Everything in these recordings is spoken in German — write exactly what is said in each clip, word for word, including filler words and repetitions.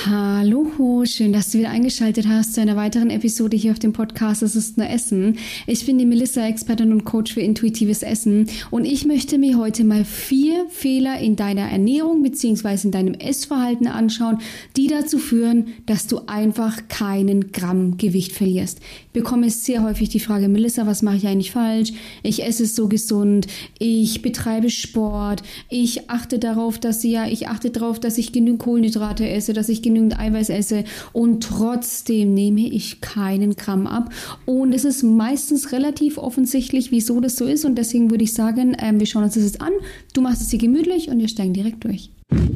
Hallo, schön, dass du wieder eingeschaltet hast zu einer weiteren Episode hier auf dem Podcast Es ist nur Essen. Ich bin die Melissa, Expertin und Coach für intuitives Essen, und ich möchte mir heute mal vier Fehler in deiner Ernährung bzw. in deinem Essverhalten anschauen, die dazu führen, dass du einfach keinen Gramm Gewicht verlierst. Ich bekomme sehr häufig die Frage: Melissa, was mache ich eigentlich falsch? Ich esse so gesund, ich betreibe Sport, ich achte darauf, dass ja, ich achte darauf, dass ich genügend Kohlenhydrate esse, dass ich genügend Eiweiß esse, und trotzdem nehme ich keinen Gramm ab. Und es ist meistens relativ offensichtlich, wieso das so ist, und deswegen würde ich sagen, ähm, wir schauen uns das jetzt an. Du machst es dir gemütlich und wir steigen direkt durch.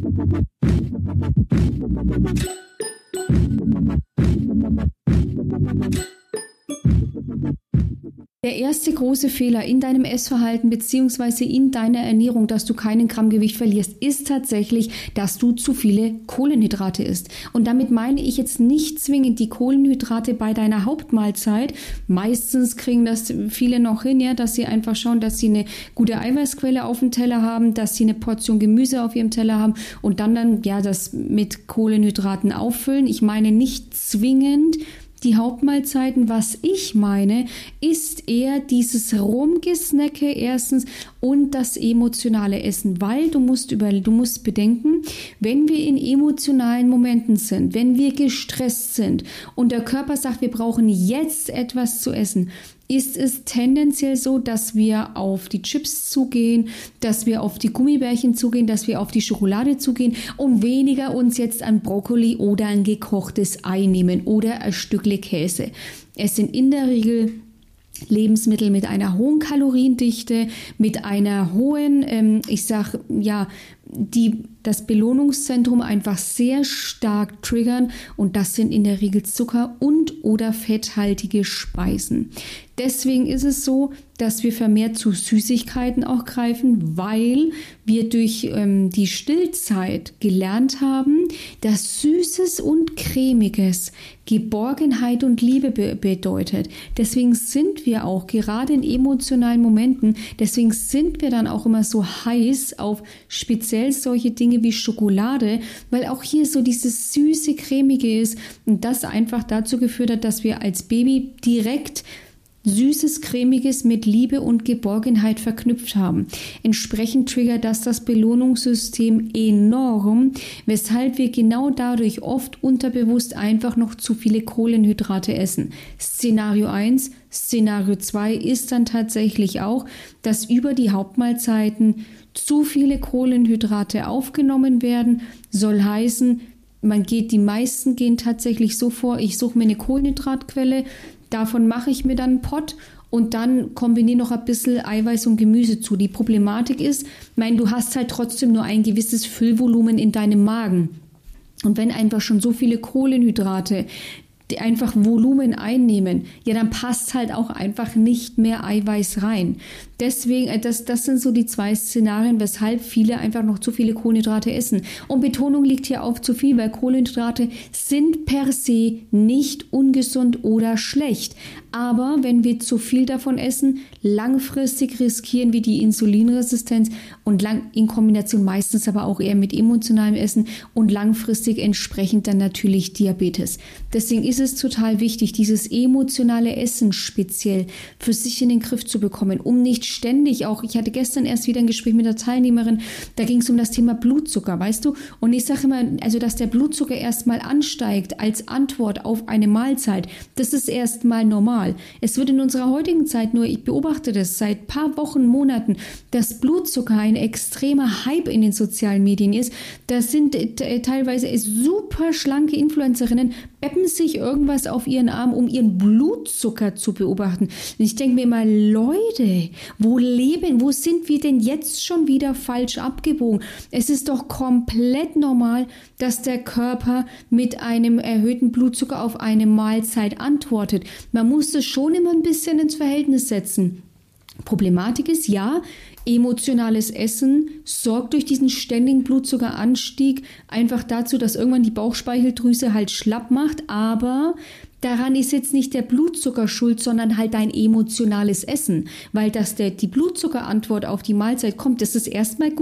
Der erste große Fehler in deinem Essverhalten bzw. in deiner Ernährung, dass du keinen Gramm Gewicht verlierst, ist tatsächlich, dass du zu viele Kohlenhydrate isst. Und damit meine ich jetzt nicht zwingend die Kohlenhydrate bei deiner Hauptmahlzeit. Meistens kriegen das viele noch hin, ja, dass sie einfach schauen, dass sie eine gute Eiweißquelle auf dem Teller haben, dass sie eine Portion Gemüse auf ihrem Teller haben und dann dann ja das mit Kohlenhydraten auffüllen. Ich meine nicht zwingend die Hauptmahlzeiten. Was ich meine, ist eher dieses Rumgesnacke erstens und das emotionale Essen, weil du musst über, du musst bedenken, wenn wir in emotionalen Momenten sind, wenn wir gestresst sind und der Körper sagt, wir brauchen jetzt etwas zu essen, ist es tendenziell so, dass wir auf die Chips zugehen, dass wir auf die Gummibärchen zugehen, dass wir auf die Schokolade zugehen und weniger uns jetzt an Brokkoli oder ein gekochtes Ei nehmen oder ein Stückle Käse. Es sind in der Regel Lebensmittel mit einer hohen Kaloriendichte, mit einer hohen, ähm, ich sag ja, die das Belohnungszentrum einfach sehr stark triggern, und das sind in der Regel Zucker und oder fetthaltige Speisen. Deswegen ist es so, dass wir vermehrt zu Süßigkeiten auch greifen, weil wir durch ähm, die Stillzeit gelernt haben, dass Süßes und Cremiges Geborgenheit und Liebe be- bedeutet. Deswegen sind wir auch gerade in emotionalen Momenten, deswegen sind wir dann auch immer so heiß auf speziell solche Dinge wie Schokolade, weil auch hier so dieses süße, cremige ist, und das einfach dazu geführt hat, dass wir als Baby direkt Süßes, Cremiges mit Liebe und Geborgenheit verknüpft haben. Entsprechend triggert das das Belohnungssystem enorm, weshalb wir genau dadurch oft unterbewusst einfach noch zu viele Kohlenhydrate essen. Szenario eins, Szenario zwei ist dann tatsächlich auch, dass über die Hauptmahlzeiten zu viele Kohlenhydrate aufgenommen werden. Soll heißen, man geht, die meisten gehen tatsächlich so vor, ich suche mir eine Kohlenhydratquelle, davon mache ich mir dann einen Pott und dann kombiniere noch ein bisschen Eiweiß und Gemüse zu. Die Problematik ist, mein, du hast halt trotzdem nur ein gewisses Füllvolumen in deinem Magen. Und wenn einfach schon so viele Kohlenhydrate die einfach Volumen einnehmen, ja, dann passt halt auch einfach nicht mehr Eiweiß rein. Deswegen, das, das sind so die zwei Szenarien, weshalb viele einfach noch zu viele Kohlenhydrate essen. Und Betonung liegt hier auf zu viel, weil Kohlenhydrate sind per se nicht ungesund oder schlecht. Aber wenn wir zu viel davon essen, langfristig riskieren wir die Insulinresistenz und lang, in Kombination meistens aber auch eher mit emotionalem Essen und langfristig entsprechend dann natürlich Diabetes. Deswegen ist es total wichtig, dieses emotionale Essen speziell für sich in den Griff zu bekommen, um nicht ständig auch, ich hatte gestern erst wieder ein Gespräch mit der Teilnehmerin, da ging es um das Thema Blutzucker, weißt du, und ich sage immer, also dass der Blutzucker erstmal ansteigt als Antwort auf eine Mahlzeit, das ist erstmal normal. Es wird in unserer heutigen Zeit nur, ich beobachte das seit ein paar Wochen, Monaten, dass Blutzucker ein extremer Hype in den sozialen Medien ist. Da sind äh, teilweise super schlanke Influencerinnen, beppen sich irgendwas auf ihren Arm, um ihren Blutzucker zu beobachten. Und ich denke mir immer, Leute, wo leben, wo sind wir denn jetzt schon wieder falsch abgebogen? Es ist doch komplett normal, dass der Körper mit einem erhöhten Blutzucker auf eine Mahlzeit antwortet. Man muss es schon immer ein bisschen ins Verhältnis setzen. Problematik ist, ja, emotionales Essen sorgt durch diesen ständigen Blutzuckeranstieg einfach dazu, dass irgendwann die Bauchspeicheldrüse halt schlapp macht, aber daran ist jetzt nicht der Blutzucker schuld, sondern halt dein emotionales Essen, weil dass der, die Blutzuckerantwort auf die Mahlzeit kommt, das ist erstmal gut.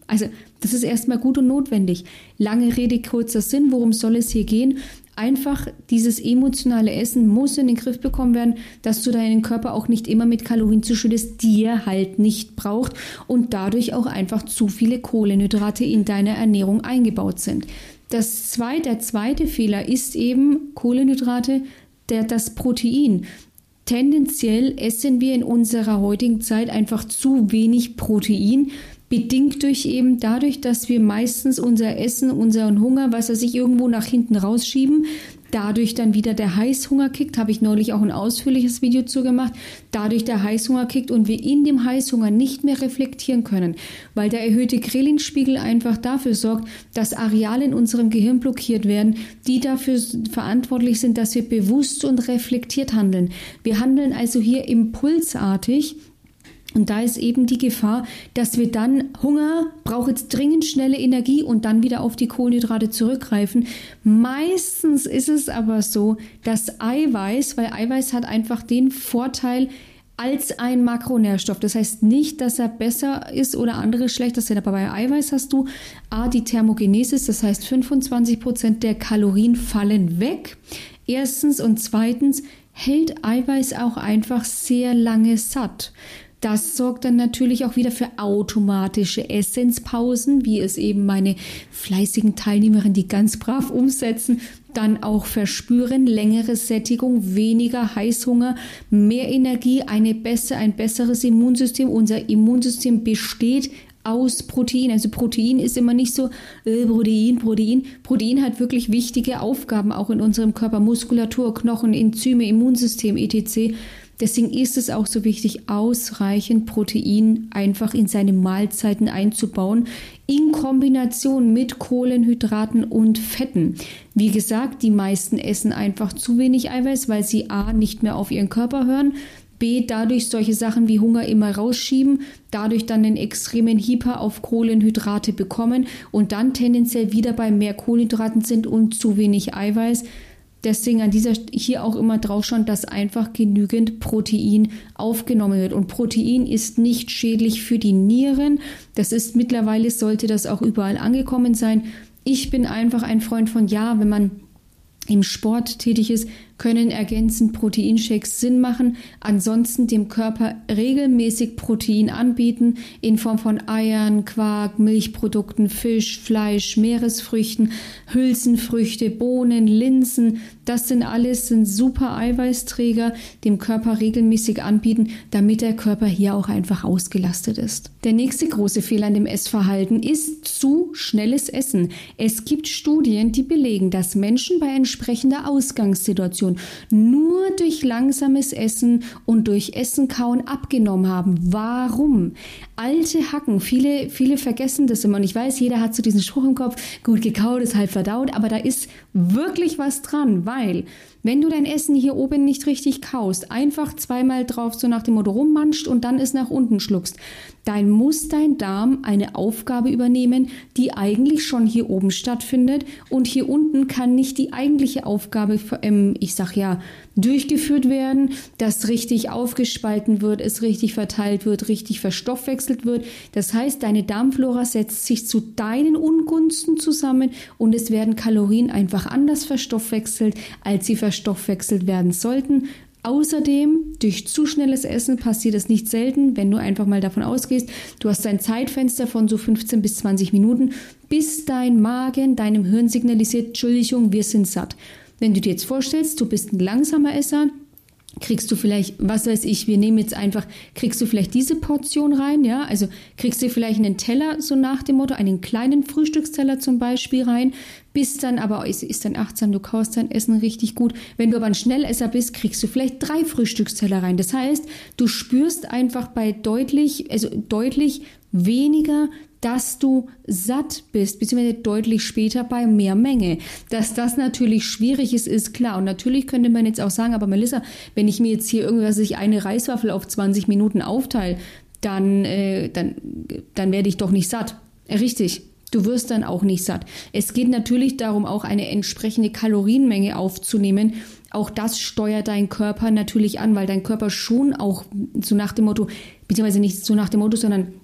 Also das ist erstmal gut und notwendig. Lange Rede, kurzer Sinn, worum soll es hier gehen? Einfach dieses emotionale Essen muss in den Griff bekommen werden, dass du deinen Körper auch nicht immer mit Kalorien zuschüttest, die er halt nicht braucht und dadurch auch einfach zu viele Kohlenhydrate in deiner Ernährung eingebaut sind. Das zweite, der zweite Fehler ist eben Kohlenhydrate, der, das Protein. Tendenziell essen wir in unserer heutigen Zeit einfach zu wenig Protein, bedingt durch eben dadurch, dass wir meistens unser Essen, unseren Hunger, was er sich irgendwo nach hinten rausschieben, dadurch dann wieder der Heißhunger kickt, habe ich neulich auch ein ausführliches Video zu gemacht, dadurch der Heißhunger kickt und wir in dem Heißhunger nicht mehr reflektieren können, weil der erhöhte Ghrelin-Spiegel einfach dafür sorgt, dass Areale in unserem Gehirn blockiert werden, die dafür verantwortlich sind, dass wir bewusst und reflektiert handeln. Wir handeln also hier impulsartig. Und da ist eben die Gefahr, dass wir dann Hunger, braucht jetzt dringend schnelle Energie und dann wieder auf die Kohlenhydrate zurückgreifen. Meistens ist es aber so, dass Eiweiß, weil Eiweiß hat einfach den Vorteil als ein Makronährstoff. Das heißt nicht, dass er besser ist oder andere schlechter sind, aber bei Eiweiß hast du A, die Thermogenesis, das heißt fünfundzwanzig Prozent der Kalorien fallen weg. Erstens und zweitens hält Eiweiß auch einfach sehr lange satt. Das sorgt dann natürlich auch wieder für automatische Essenspausen, wie es eben meine fleißigen Teilnehmerinnen, die ganz brav umsetzen, dann auch verspüren. Längere Sättigung, weniger Heißhunger, mehr Energie, eine bessere, ein besseres Immunsystem. Unser Immunsystem besteht aus Protein. Also Protein ist immer nicht so äh, Protein, Protein. Protein hat wirklich wichtige Aufgaben auch in unserem Körper. Muskulatur, Knochen, Enzyme, Immunsystem, et cetera. Deswegen ist es auch so wichtig, ausreichend Protein einfach in seine Mahlzeiten einzubauen, in Kombination mit Kohlenhydraten und Fetten. Wie gesagt, die meisten essen einfach zu wenig Eiweiß, weil sie A, nicht mehr auf ihren Körper hören, B, dadurch solche Sachen wie Hunger immer rausschieben, dadurch dann einen extremen Hyper auf Kohlenhydrate bekommen und dann tendenziell wieder bei mehr Kohlenhydraten sind und zu wenig Eiweiß. Deswegen an dieser hier auch immer drauf schauen, dass einfach genügend Protein aufgenommen wird. Und Protein ist nicht schädlich für die Nieren. Das ist mittlerweile, sollte das auch überall angekommen sein. Ich bin einfach ein Freund von, ja, wenn man im Sport tätig ist, können ergänzend Proteinshakes Sinn machen. Ansonsten dem Körper regelmäßig Protein anbieten in Form von Eiern, Quark, Milchprodukten, Fisch, Fleisch, Meeresfrüchten, Hülsenfrüchte, Bohnen, Linsen. Das sind alles sind super Eiweißträger, dem Körper regelmäßig anbieten, damit der Körper hier auch einfach ausgelastet ist. Der nächste große Fehler an dem Essverhalten ist zu schnelles Essen. Es gibt Studien, die belegen, dass Menschen bei entsprechender Ausgangssituation nur durch langsames Essen und durch Essen kauen abgenommen haben. Warum? Alte Hacken, viele, viele vergessen das immer und ich weiß, jeder hat so diesen Spruch im Kopf, gut gekaut ist halb verdaut, aber da ist wirklich was dran, weil wenn du dein Essen hier oben nicht richtig kaust, einfach zweimal drauf so nach dem Motto rummanscht und dann es nach unten schluckst, dann muss dein Darm eine Aufgabe übernehmen, die eigentlich schon hier oben stattfindet und hier unten kann nicht die eigentliche Aufgabe, ähm, ich sag ja, durchgeführt werden, dass richtig aufgespalten wird, es richtig verteilt wird, richtig verstoffwechselt wird. Das heißt, deine Darmflora setzt sich zu deinen Ungunsten zusammen und es werden Kalorien einfach anders verstoffwechselt, als sie verstoffwechselt werden sollten. Außerdem, durch zu schnelles Essen passiert es nicht selten, wenn du einfach mal davon ausgehst, du hast ein Zeitfenster von so fünfzehn bis zwanzig Minuten, bis dein Magen deinem Hirn signalisiert, Entschuldigung, wir sind satt. Wenn du dir jetzt vorstellst, du bist ein langsamer Esser, kriegst du vielleicht, was weiß ich, wir nehmen jetzt einfach, kriegst du vielleicht diese Portion rein, ja, also kriegst du vielleicht einen Teller, so nach dem Motto, einen kleinen Frühstücksteller zum Beispiel rein, bist dann aber, ist, ist dann achtsam, du kaust dein Essen richtig gut. Wenn du aber ein Schnellesser bist, kriegst du vielleicht drei Frühstücksteller rein. Das heißt, du spürst einfach bei deutlich, also deutlich weniger, dass du satt bist, beziehungsweise deutlich später bei mehr Menge. Dass das natürlich schwierig ist, ist klar. Und natürlich könnte man jetzt auch sagen, aber Melissa, wenn ich mir jetzt hier irgendwas, ich eine Reiswaffel auf zwanzig Minuten aufteile, dann, äh, dann, dann werde ich doch nicht satt. Richtig. Du wirst dann auch nicht satt. Es geht natürlich darum, auch eine entsprechende Kalorienmenge aufzunehmen. Auch das steuert dein Körper natürlich an, weil dein Körper schon auch so nach dem Motto, beziehungsweise nicht so nach dem Motto, sondern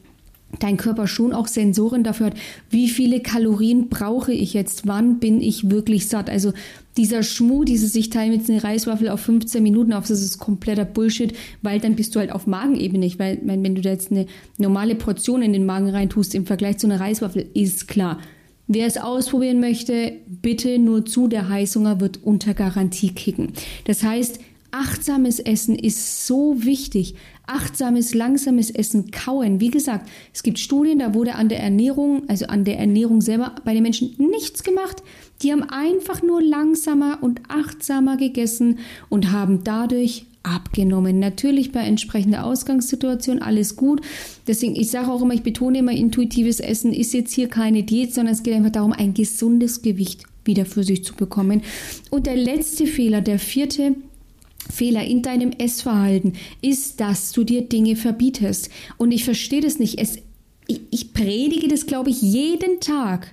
dein Körper schon auch Sensoren dafür hat, wie viele Kalorien brauche ich jetzt, wann bin ich wirklich satt. Also dieser Schmuh, dieses sich teilen mit einer Reiswaffel auf fünfzehn Minuten auf, das ist kompletter Bullshit, weil dann bist du halt auf Magenebene nicht, weil wenn du da jetzt eine normale Portion in den Magen reintust im Vergleich zu einer Reiswaffel, ist klar. Wer es ausprobieren möchte, bitte nur zu, der Heißhunger wird unter Garantie kicken. Das heißt, achtsames Essen ist so wichtig. Achtsames, langsames Essen, kauen. Wie gesagt, es gibt Studien, da wurde an der Ernährung, also an der Ernährung selber bei den Menschen nichts gemacht. Die haben einfach nur langsamer und achtsamer gegessen und haben dadurch abgenommen. Natürlich bei entsprechender Ausgangssituation alles gut. Deswegen, ich sage auch immer, ich betone immer, intuitives Essen ist jetzt hier keine Diät, sondern es geht einfach darum, ein gesundes Gewicht wieder für sich zu bekommen. Und der letzte Fehler, der vierte Fehler in deinem Essverhalten ist, dass du dir Dinge verbietest. Und ich verstehe das nicht. Es, ich, ich predige das, glaube ich, jeden Tag.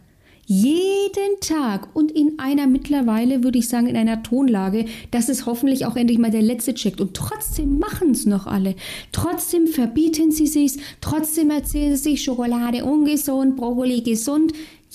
Jeden Tag und in einer mittlerweile, würde ich sagen, in einer Tonlage, dass es hoffentlich auch endlich mal der Letzte checkt. Und trotzdem machen es noch alle. Trotzdem verbieten sie sich's. Trotzdem erzählen sie sich, Schokolade ungesund, Brokkoli gesund.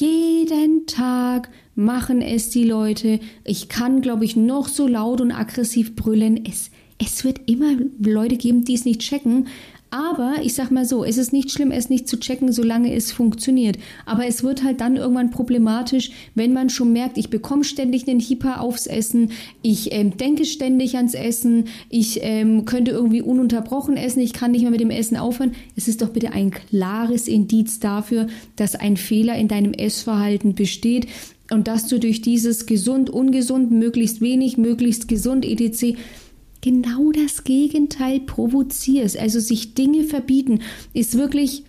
Jeden Tag machen es die Leute. Ich kann, glaube ich, noch so laut und aggressiv brüllen. Es, es wird immer Leute geben, die es nicht checken. Aber ich sag mal so, es ist nicht schlimm, es nicht zu checken, solange es funktioniert. Aber es wird halt dann irgendwann problematisch, wenn man schon merkt, ich bekomme ständig einen Hyper aufs Essen, ich ähm, denke ständig ans Essen, ich ähm, könnte irgendwie ununterbrochen essen, ich kann nicht mehr mit dem Essen aufhören. Es ist doch bitte ein klares Indiz dafür, dass ein Fehler in deinem Essverhalten besteht und dass du durch dieses gesund, ungesund, möglichst wenig, möglichst gesund, et cetera genau das Gegenteil provozierst. Also sich Dinge verbieten ist wirklich,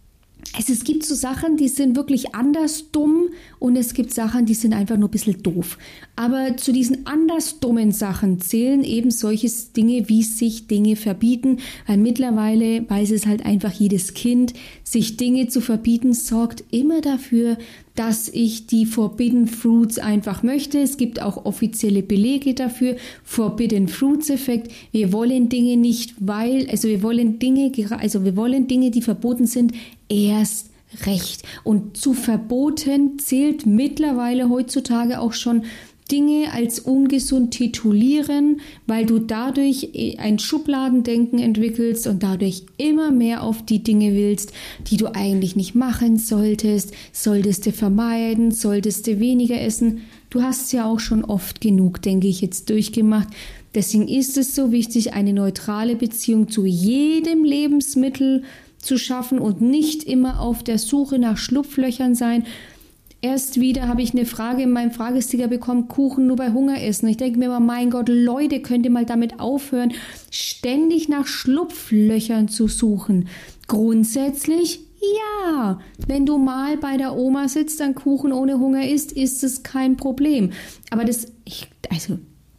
also es gibt so Sachen, die sind wirklich anders dumm und es gibt Sachen, die sind einfach nur ein bisschen doof. Aber zu diesen anders dummen Sachen zählen eben solche Dinge, wie sich Dinge verbieten, weil mittlerweile weiß es halt einfach jedes Kind, sich Dinge zu verbieten sorgt immer dafür, dass ich die Forbidden Fruits einfach möchte. Es gibt auch offizielle Belege dafür. Forbidden Fruits Effekt. Wir wollen Dinge nicht, weil, also wir wollen Dinge, also wir wollen Dinge, die verboten sind, erst recht. Und zu Verboten zählt mittlerweile heutzutage auch schon Dinge als ungesund titulieren, weil du dadurch ein Schubladendenken entwickelst und dadurch immer mehr auf die Dinge willst, die du eigentlich nicht machen solltest, solltest du vermeiden, solltest du weniger essen. Du hast es ja auch schon oft genug, denke ich, jetzt durchgemacht. Deswegen ist es so wichtig, eine neutrale Beziehung zu jedem Lebensmittel zu schaffen und nicht immer auf der Suche nach Schlupflöchern sein. Erst wieder habe ich eine Frage in meinem Fragesticker bekommen, Kuchen nur bei Hunger essen. Ich denke mir immer, mein Gott, Leute, könnt ihr mal damit aufhören, ständig nach Schlupflöchern zu suchen. Grundsätzlich, ja, wenn du mal bei der Oma sitzt, dann Kuchen ohne Hunger isst, ist es kein Problem. Aber das, ich, also,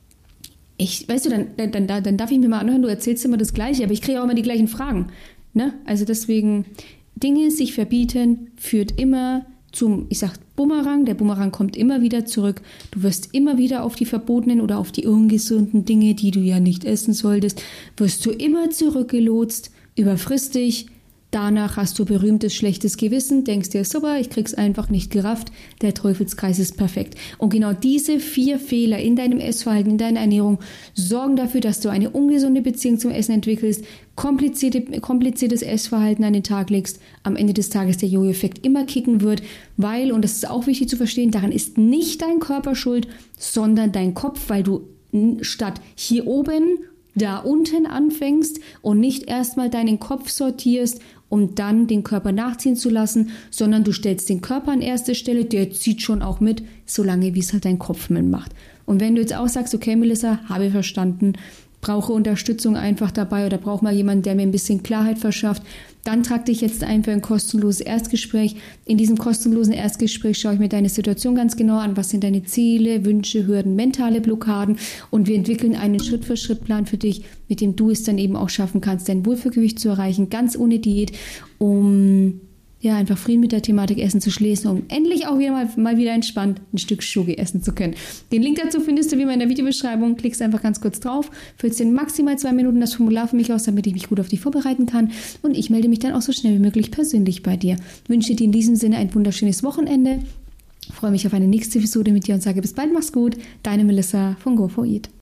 ich, weißt du, dann, dann, dann, dann darf ich mir mal anhören, du erzählst immer das Gleiche, aber ich kriege auch immer die gleichen Fragen. Ne? Also deswegen, Dinge sich verbieten, führt immer zum, ich sag Bumerang, der Bumerang kommt immer wieder zurück. Du wirst immer wieder auf die verbotenen oder auf die ungesunden Dinge, die du ja nicht essen solltest, wirst du immer zurückgelotst, überfrisst dich. Danach hast du berühmtes schlechtes Gewissen, denkst dir, super, ich krieg's einfach nicht gerafft, der Teufelskreis ist perfekt. Und genau diese vier Fehler in deinem Essverhalten, in deiner Ernährung sorgen dafür, dass du eine ungesunde Beziehung zum Essen entwickelst, komplizierte, kompliziertes Essverhalten an den Tag legst, am Ende des Tages der Jojo-Effekt immer kicken wird, weil, und das ist auch wichtig zu verstehen, daran ist nicht dein Körper schuld, sondern dein Kopf, weil du statt hier oben da unten anfängst und nicht erstmal deinen Kopf sortierst, um dann den Körper nachziehen zu lassen, sondern du stellst den Körper an erste Stelle, der zieht schon auch mit, solange wie es halt dein Kopf mitmacht. Und wenn du jetzt auch sagst, okay Melissa, habe verstanden, brauche Unterstützung einfach dabei oder brauche mal jemanden, der mir ein bisschen Klarheit verschafft, dann trag dich jetzt ein für ein kostenloses Erstgespräch. In diesem kostenlosen Erstgespräch schaue ich mir deine Situation ganz genau an. Was sind deine Ziele, Wünsche, Hürden, mentale Blockaden? Und wir entwickeln einen Schritt-für-Schritt-Plan für dich, mit dem du es dann eben auch schaffen kannst, dein Wohlfühlgewicht zu erreichen, ganz ohne Diät, um ja, einfach Frieden mit der Thematik Essen zu schließen, um endlich auch wieder mal, mal wieder entspannt ein Stück Schoki essen zu können. Den Link dazu findest du wie immer in der Videobeschreibung. Klickst einfach ganz kurz drauf, füllst in maximal zwei Minuten das Formular für mich aus, damit ich mich gut auf dich vorbereiten kann und ich melde mich dann auch so schnell wie möglich persönlich bei dir. Wünsche dir in diesem Sinne ein wunderschönes Wochenende. Freue mich auf eine nächste Episode mit dir und sage bis bald, mach's gut. Deine Melissa von Go for Eat.